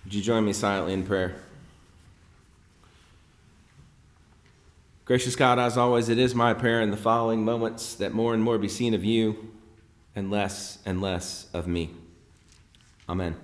Would you join me silently in prayer? Gracious God, as always, it is my prayer in the following moments that more and more be seen of you and less of me. Amen.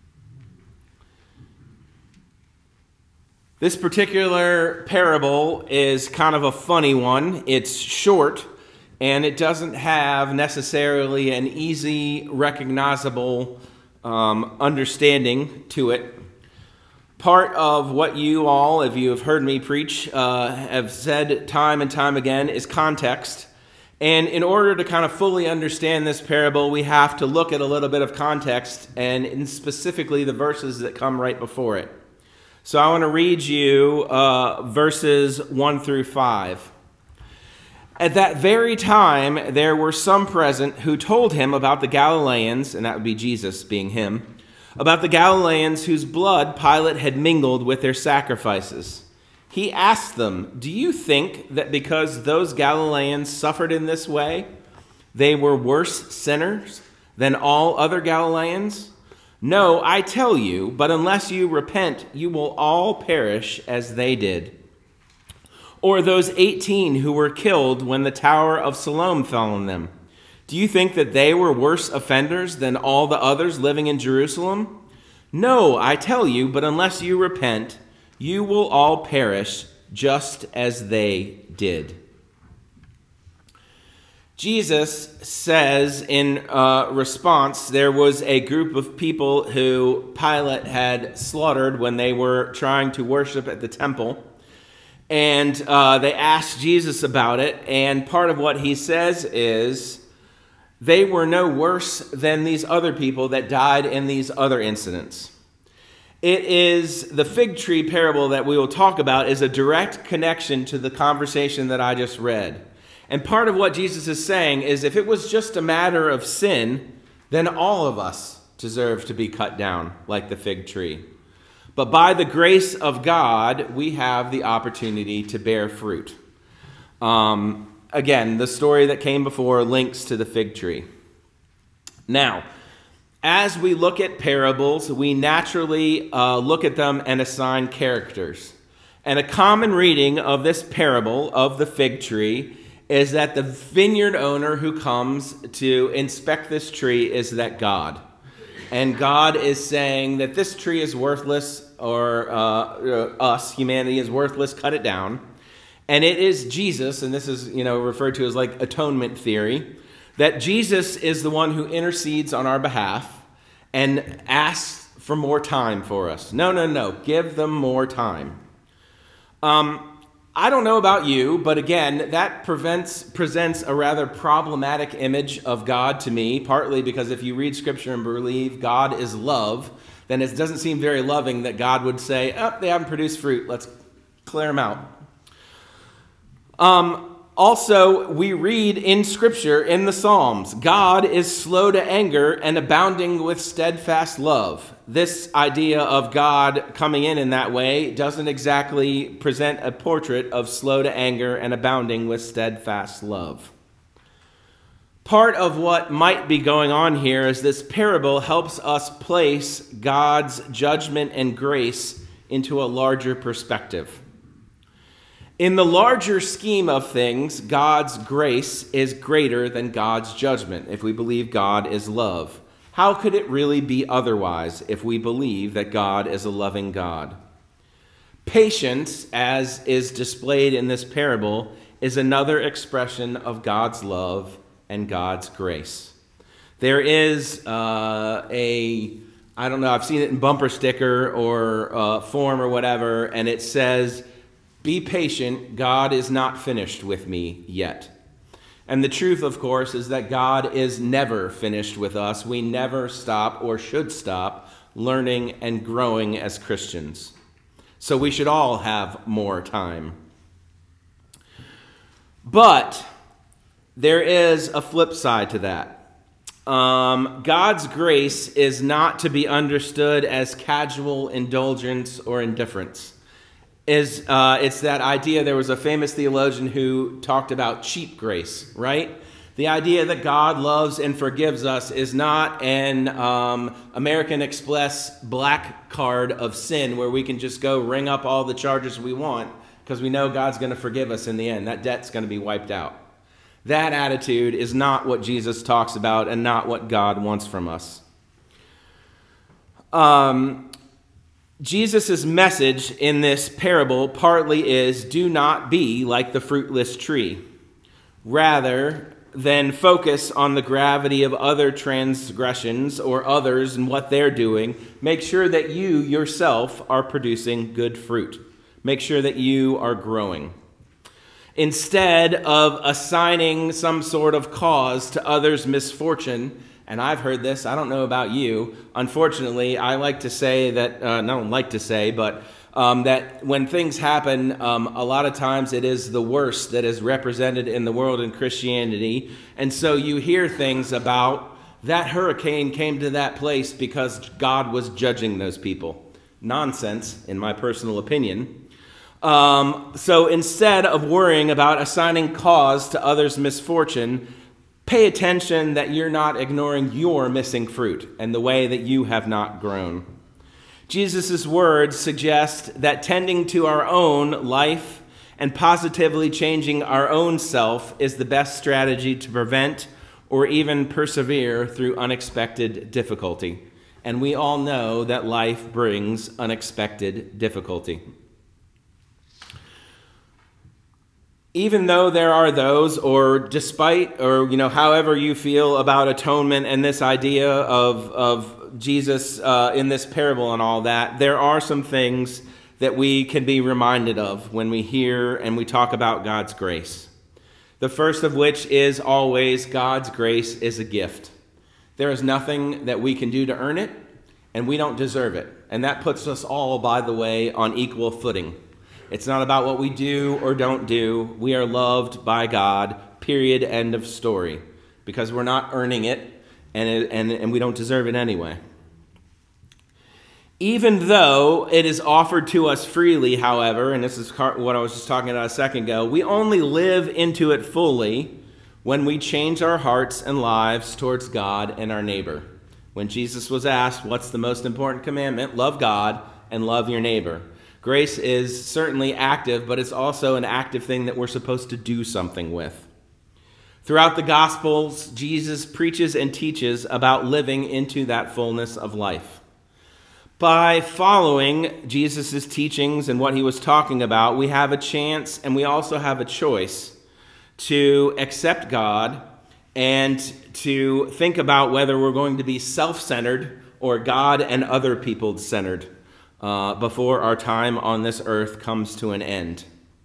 This particular parable is kind of a funny one. It's short, and it doesn't have necessarily an easy, recognizable understanding to it. Part of what you all, if you have heard me preach, have said time and time again is context. And in order to kind of fully understand this parable, we have to look at a little bit of context, and specifically the verses that come right before it. So I want to read you verses 1 through 5. At that very time, there were some present who told him about the Galileans, and that would be Jesus being him, about the Galileans whose blood Pilate had mingled with their sacrifices. He asked them, "Do you think that because those Galileans suffered in this way, they were worse sinners than all other Galileans? No, I tell you, but unless you repent, you will all perish as they did. Or those 18 who were killed when the Tower of Siloam fell on them. Do you think that they were worse offenders than all the others living in Jerusalem? No, I tell you, but unless you repent, you will all perish just as they did." Jesus says in response, there was a group of people who Pilate had slaughtered when they were trying to worship at the temple. And they asked Jesus about it. And part of what he says is, they were no worse than these other people that died in these other incidents. It is the fig tree parable that we will talk about is a direct connection to the conversation that I just read. And part of what Jesus is saying is if it was just a matter of sin, then all of us deserve to be cut down like the fig tree. But by the grace of God, we have the opportunity to bear fruit. Again, the story that came before links to the fig tree. Now, as we look at parables, we naturally look at them and assign characters. And a common reading of this parable of the fig tree is that the vineyard owner who comes to inspect this tree is that God. And God is saying that this tree is worthless, or us, humanity, is worthless, cut it down. And it is Jesus, and this is referred to as like atonement theory, that Jesus is the one who intercedes on our behalf and asks for more time for us. No, give them more time. I don't know about you, but again, that presents a rather problematic image of God to me, partly because if you read Scripture and believe God is love, then it doesn't seem very loving that God would say, they haven't produced fruit, let's clear them out. Also, we read in Scripture, in the Psalms, God is slow to anger and abounding with steadfast love. This idea of God coming in that way doesn't exactly present a portrait of slow to anger and abounding with steadfast love. Part of what might be going on here is this parable helps us place God's judgment and grace into a larger perspective. In the larger scheme of things, God's grace is greater than God's judgment if we believe God is love. How could it really be otherwise if we believe that God is a loving God? Patience, as is displayed in this parable, is another expression of God's love and God's grace. There is I've seen it in bumper sticker or form or whatever, and it says, "Be patient, God is not finished with me yet." And the truth, of course, is that God is never finished with us. We never stop or should stop learning and growing as Christians. So we should all have more time. But there is a flip side to that. God's grace is not to be understood as casual indulgence or indifference. It's that idea. There was a famous theologian who talked about cheap grace, right? The idea that God loves and forgives us is not an American Express black card of sin where we can just go ring up all the charges we want because we know God's going to forgive us in the end. That debt's going to be wiped out. That attitude is not what Jesus talks about and not what God wants from us. Jesus' message in this parable partly is, do not be like the fruitless tree. Rather than focus on the gravity of other transgressions or others and what they're doing, make sure that you yourself are producing good fruit. Make sure that you are growing. Instead of assigning some sort of cause to others' misfortune, and I've heard this, I don't know about you, unfortunately, I like to say that, that when things happen, a lot of times it is the worst that is represented in the world in Christianity. And so you hear things about that hurricane came to that place because God was judging those people. Nonsense, in my personal opinion. So instead of worrying about assigning cause to others' misfortune, pay attention that you're not ignoring your missing fruit and the way that you have not grown. Jesus' words suggest that tending to our own life and positively changing our own self is the best strategy to prevent or even persevere through unexpected difficulty. And we all know that life brings unexpected difficulty. Even though there are those, or despite, or however you feel about atonement and this idea of Jesus in this parable and all that, there are some things that we can be reminded of when we hear and we talk about God's grace. The first of which is always God's grace is a gift. There is nothing that we can do to earn it, and we don't deserve it. And that puts us all, by the way, on equal footing. It's not about what we do or don't do. We are loved by God, period, end of story. Because we're not earning it, and we don't deserve it anyway. Even though it is offered to us freely, however, and this is what I was just talking about a second ago, we only live into it fully when we change our hearts and lives towards God and our neighbor. When Jesus was asked, what's the most important commandment? Love God and love your neighbor. Grace is certainly active, but it's also an active thing that we're supposed to do something with. Throughout the Gospels, Jesus preaches and teaches about living into that fullness of life. By following Jesus' teachings and what he was talking about, we have a chance and we also have a choice to accept God and to think about whether we're going to be self-centered or God and other people centered before our time on this earth comes to an end.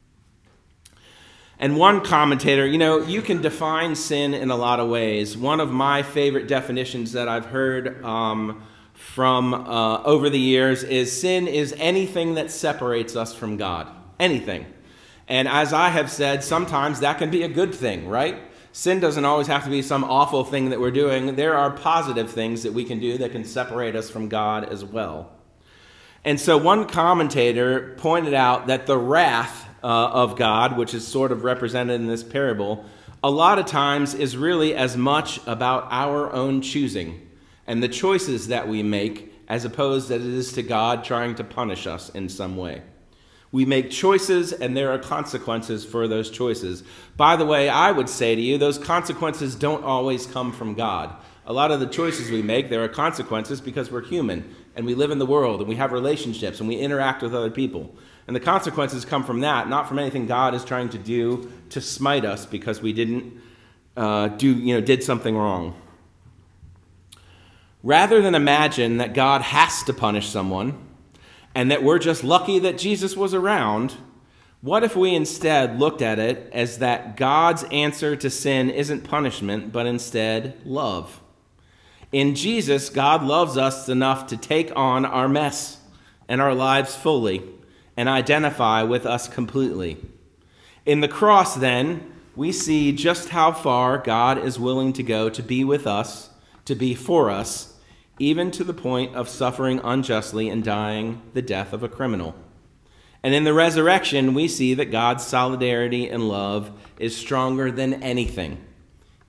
And one commentator, you can define sin in a lot of ways. One of my favorite definitions that I've heard from over the years is sin is anything that separates us from God. Anything. And as I have said, sometimes that can be a good thing, right? Sin doesn't always have to be some awful thing that we're doing. There are positive things that we can do that can separate us from God as well. And so one commentator pointed out that the wrath of God, which is sort of represented in this parable, a lot of times is really as much about our own choosing and the choices that we make as opposed that it is to God trying to punish us in some way. We make choices and there are consequences for those choices. By the way, I would say to you, those consequences don't always come from God. A lot of the choices we make, there are consequences because we're human and we live in the world and we have relationships and we interact with other people. And the consequences come from that, not from anything God is trying to do to smite us because we did something wrong. Rather than imagine that God has to punish someone and that we're just lucky that Jesus was around, what if we instead looked at it as that God's answer to sin isn't punishment, but instead love? In Jesus, God loves us enough to take on our mess and our lives fully and identify with us completely. In the cross, then, we see just how far God is willing to go to be with us, to be for us, even to the point of suffering unjustly and dying the death of a criminal. And in the resurrection, we see that God's solidarity and love is stronger than anything,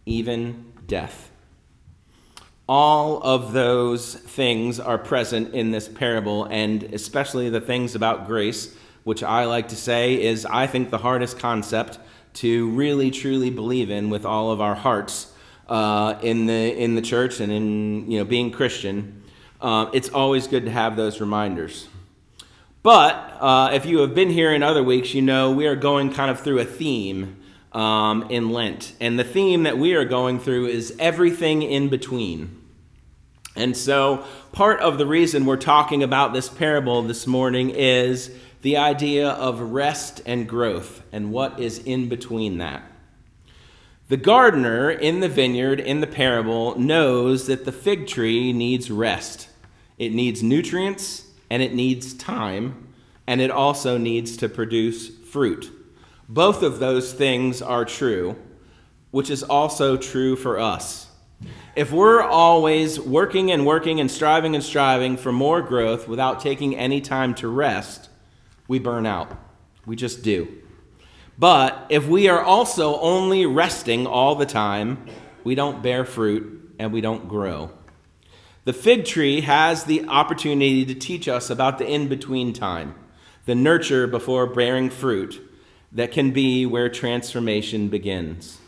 even death. All of those things are present in this parable, and especially the things about grace, which I like to say is, I think, the hardest concept to really truly believe in with all of our hearts in the church and in being Christian. It's always good to have those reminders. But if you have been here in other weeks, we are going kind of through a theme in Lent. And the theme that we are going through is everything in between. And so part of the reason we're talking about this parable this morning is the idea of rest and growth and what is in between that. The gardener in the vineyard in the parable knows that the fig tree needs rest. It needs nutrients and it needs time, and it also needs to produce fruit. Both of those things are true, which is also true for us. If we're always working and striving for more growth without taking any time to rest, we burn out. We just do. But if we are also only resting all the time, we don't bear fruit and we don't grow. The fig tree has the opportunity to teach us about the in-between time, the nurture before bearing fruit, that can be where transformation begins.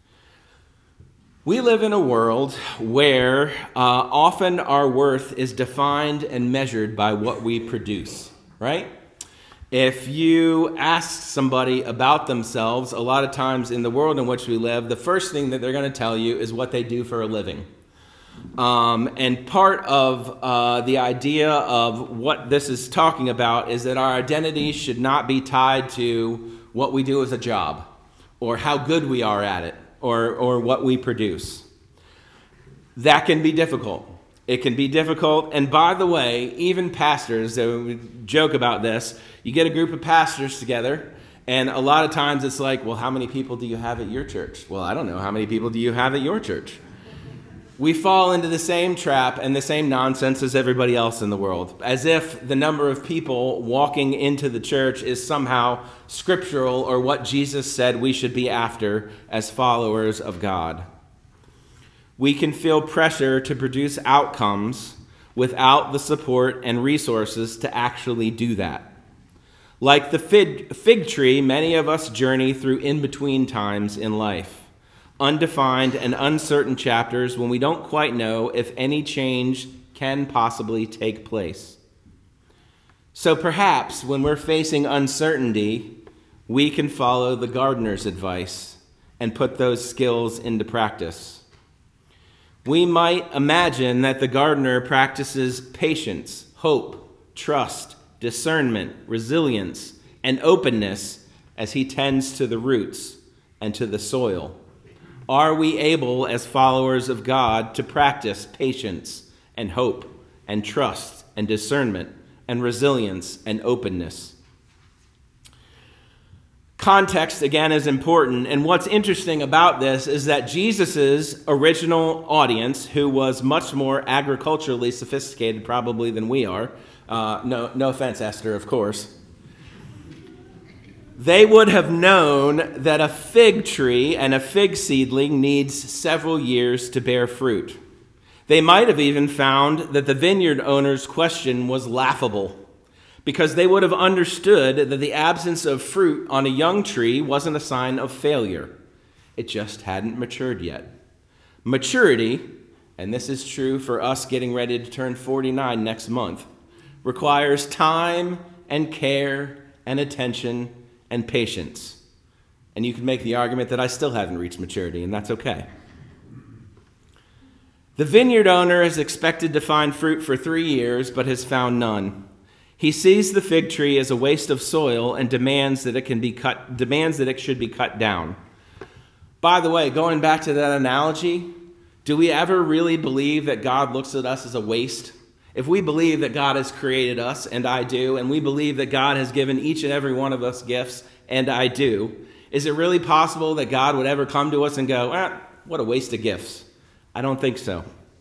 We live in a world where often our worth is defined and measured by what we produce, right? If you ask somebody about themselves, a lot of times in the world in which we live, the first thing that they're going to tell you is what they do for a living. And part of the idea of what this is talking about is that our identity should not be tied to what we do as a job, or how good we are at it, or what we produce. That can be difficult. It can be difficult. And by the way, even pastors, we joke about this, you get a group of pastors together, and a lot of times it's like, well, how many people do you have at your church? Well, I don't know. How many people do you have at your church? We fall into the same trap and the same nonsense as everybody else in the world, as if the number of people walking into the church is somehow scriptural or what Jesus said we should be after as followers of God. We can feel pressure to produce outcomes without the support and resources to actually do that. Like the fig tree, many of us journey through in-between times in life. Undefined and uncertain chapters when we don't quite know if any change can possibly take place. So perhaps when we're facing uncertainty, we can follow the gardener's advice and put those skills into practice. We might imagine that the gardener practices patience, hope, trust, discernment, resilience, and openness as he tends to the roots and to the soil. Are we able, as followers of God, to practice patience and hope and trust and discernment and resilience and openness? Context, again, is important. And what's interesting about this is that Jesus' original audience, who was much more agriculturally sophisticated probably than we are, no offense, Esther, of course, they would have known that a fig tree and a fig seedling needs several years to bear fruit. They might have even found that the vineyard owner's question was laughable, because they would have understood that the absence of fruit on a young tree wasn't a sign of failure. It just hadn't matured yet. Maturity, and this is true for us getting ready to turn 49 next month, requires time and care and attention and patience. And you can make the argument that I still haven't reached maturity, and that's okay. The vineyard owner is expected to find fruit for 3 years, but has found none. He sees the fig tree as a waste of soil and demands that it should be cut down. By the way, going back to that analogy, do we ever really believe that God looks at us as a waste? If we believe that God has created us, and I do, and we believe that God has given each and every one of us gifts, and I do, is it really possible that God would ever come to us and go, what a waste of gifts? I don't think so.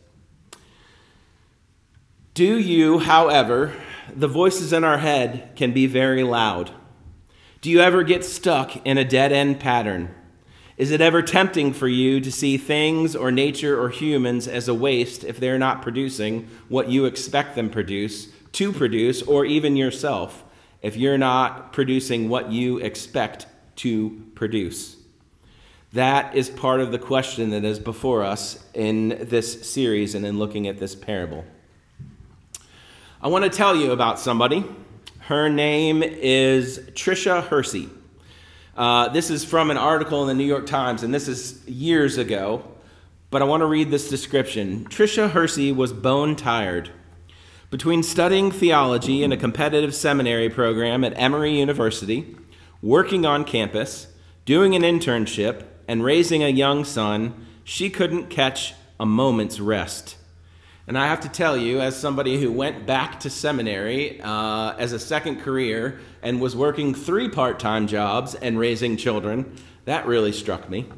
Do you, however, the voices in our head can be very loud. Do you ever get stuck in a dead-end pattern? Is it ever tempting for you to see things or nature or humans as a waste if they're not producing what you expect them to produce, or even yourself if you're not producing what you expect to produce? That is part of the question that is before us in this series and in looking at this parable. I want to tell you about somebody. Her name is Tricia Hersey. This is from an article in the New York Times, and this is years ago, but I want to read this description. Tricia Hersey was bone tired. Between studying theology in a competitive seminary program at Emory University, working on campus, doing an internship, and raising a young son, she couldn't catch a moment's rest. And I have to tell you, as somebody who went back to seminary as a second career and was working 3 part-time jobs and raising children, that really struck me.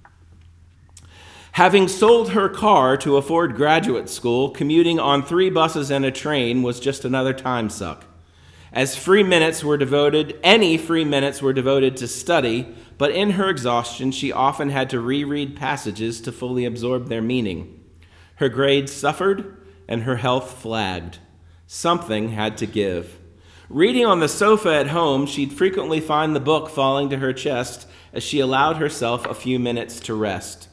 Having sold her car to afford graduate school, commuting on 3 buses and a train was just another time suck. Any free minutes were devoted to study, but in her exhaustion, she often had to reread passages to fully absorb their meaning. Her grades suffered, and her health flagged. Something had to give. Reading on the sofa at home, she'd frequently find the book falling to her chest as she allowed herself a few minutes to rest.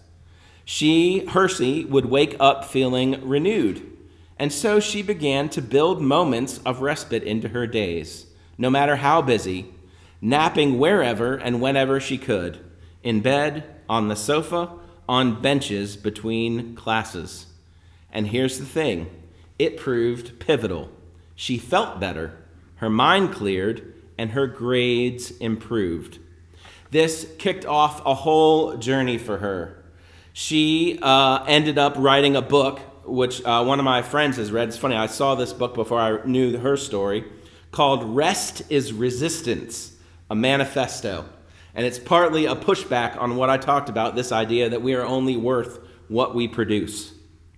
Hersey, would wake up feeling renewed, and so she began to build moments of respite into her days, no matter how busy, napping wherever and whenever she could, in bed, on the sofa, on benches between classes. And here's the thing, it proved pivotal. She felt better, her mind cleared, and her grades improved. This kicked off a whole journey for her. She ended up writing a book, which one of my friends has read. It's funny, I saw this book before I knew her story, called Rest is Resistance, a manifesto. And it's partly a pushback on what I talked about, this idea that we are only worth what we produce.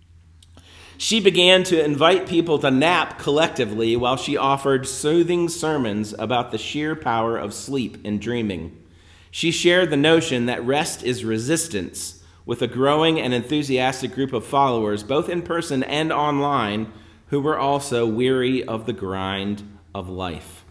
She began to invite people to nap collectively while she offered soothing sermons about the sheer power of sleep and dreaming. She shared the notion that rest is resistance with a growing and enthusiastic group of followers, both in person and online, who were also weary of the grind of life.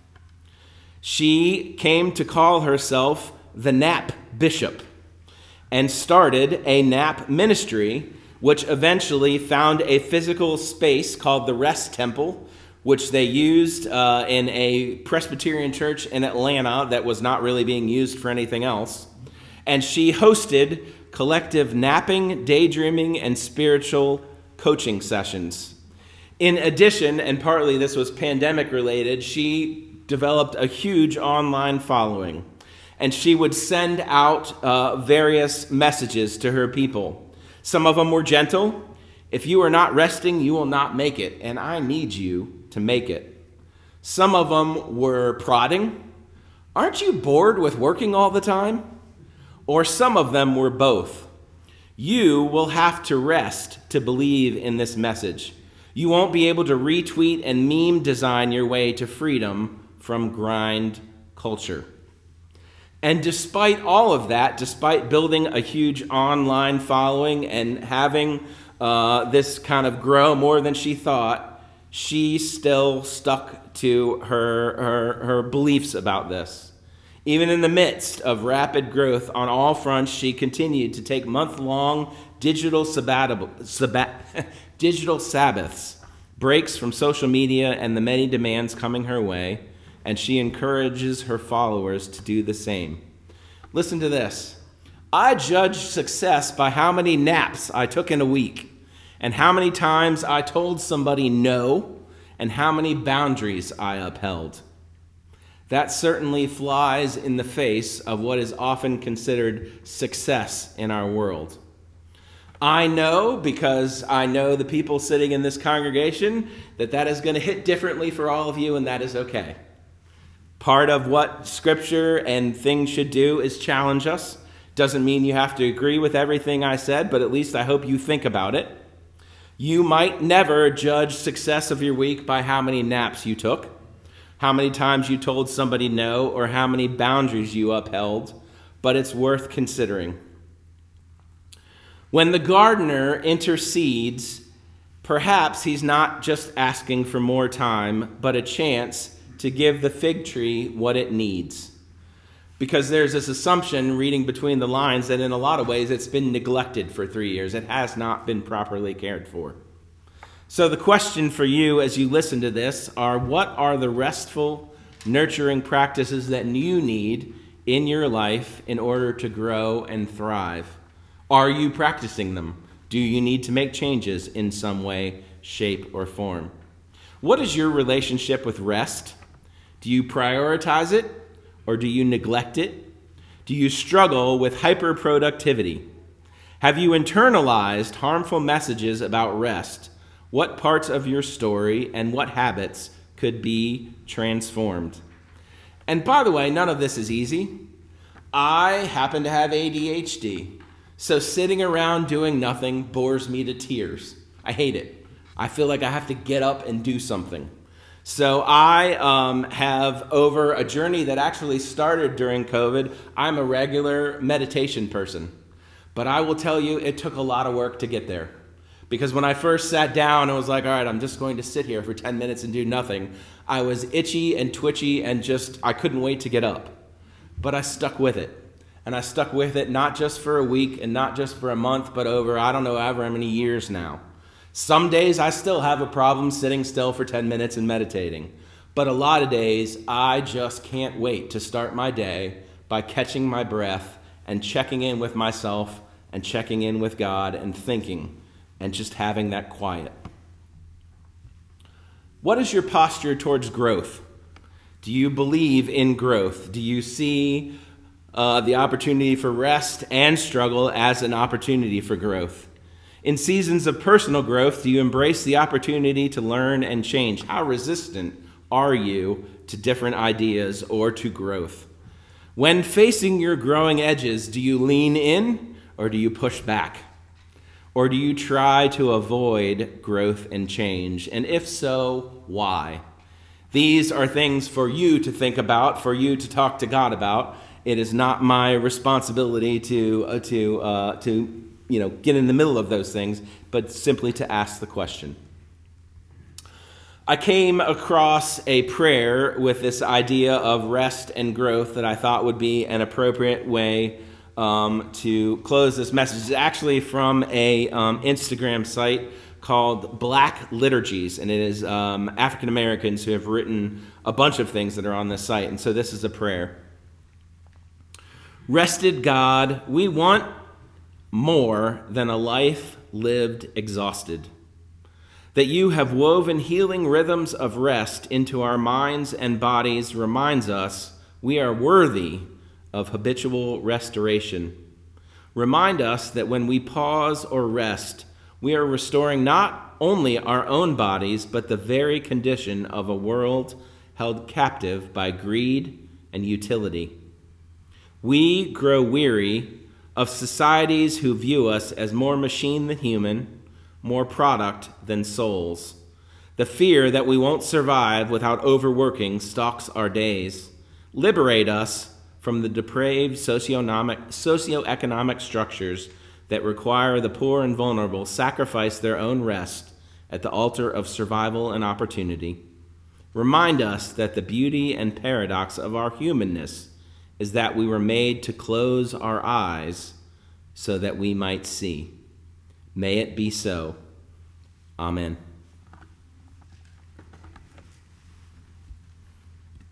She came to call herself the Nap Bishop and started a nap ministry, which eventually found a physical space called the Rest Temple, which they used in a Presbyterian church in Atlanta that was not really being used for anything else. And she hosted collective napping, daydreaming, and spiritual coaching sessions. In addition, and partly this was pandemic related, she developed a huge online following. And she would send out various messages to her people. Some of them were gentle. If you are not resting, you will not make it, and I need you to make it. Some of them were prodding. Aren't you bored with working all the time? Or some of them were both. You will have to rest to believe in this message. You won't be able to retweet and meme design your way to freedom from grind culture. And despite all of that, despite building a huge online following and having this kind of grow more than she thought, she still stuck to her beliefs about this. Even in the midst of rapid growth on all fronts, she continued to take month-long digital Sabbaths, breaks from social media and the many demands coming her way, and she encourages her followers to do the same. Listen to this. I judge success by how many naps I took in a week, and how many times I told somebody no, and how many boundaries I upheld. That certainly flies in the face of what is often considered success in our world. I know, because I know the people sitting in this congregation, that is going to hit differently for all of you, and that is okay. Part of what Scripture and things should do is challenge us. Doesn't mean you have to agree with everything I said, but at least I hope you think about it. You might never judge success of your week by how many naps you took, how many times you told somebody no, or how many boundaries you upheld, but it's worth considering. When the gardener intercedes, perhaps he's not just asking for more time, but a chance to give the fig tree what it needs. Because there's this assumption, reading between the lines, that in a lot of ways it's been neglected for 3 years. It has not been properly cared for. So the question for you as you listen to this are, what are the restful, nurturing practices that you need in your life in order to grow and thrive? Are you practicing them? Do you need to make changes in some way, shape, or form? What is your relationship with rest? Do you prioritize it, or do you neglect it? Do you struggle with hyperproductivity? Have you internalized harmful messages about rest? What parts of your story and what habits could be transformed? And by the way, none of this is easy. I happen to have ADHD. So sitting around doing nothing bores me to tears. I hate it. I feel like I have to get up and do something. So I have, over a journey that actually started during COVID, I'm a regular meditation person. But I will tell you, it took a lot of work to get there. Because when I first sat down and was like, all right, I'm just going to sit here for 10 minutes and do nothing, I was itchy and twitchy and I couldn't wait to get up. But I stuck with it. And I stuck with it not just for a week and not just for a month, but over, I don't know, however many years now. Some days I still have a problem sitting still for 10 minutes and meditating. But a lot of days I just can't wait to start my day by catching my breath and checking in with myself and checking in with God and thinking and just having that quiet. What is your posture towards growth? Do you believe in growth? Do you see the opportunity for rest and struggle as an opportunity for growth? In seasons of personal growth, do you embrace the opportunity to learn and change? How resistant are you to different ideas or to growth? When facing your growing edges, do you lean in or do you push back? Or do you try to avoid growth and change? And if so, why? These are things for you to think about, for you to talk to God about. It is not my responsibility to get in the middle of those things, but simply to ask the question. I came across a prayer with this idea of rest and growth that I thought would be an appropriate way to close this message. It's actually from a Instagram site called Black Liturgies, and it is African Americans who have written a bunch of things that are on this site. And so this is a prayer. Rested God, we want more than a life lived exhausted. That you have woven healing rhythms of rest into our minds and bodies reminds us we are worthy of habitual restoration. Remind us that when we pause or rest, we are restoring not only our own bodies, but the very condition of a world held captive by greed and utility. We grow weary of societies who view us as more machine than human, more product than souls. The fear that we won't survive without overworking stalks our days. Liberate us from the depraved socioeconomic structures that require the poor and vulnerable sacrifice their own rest at the altar of survival and opportunity. Remind us that the beauty and paradox of our humanness is that we were made to close our eyes so that we might see. May it be so. Amen.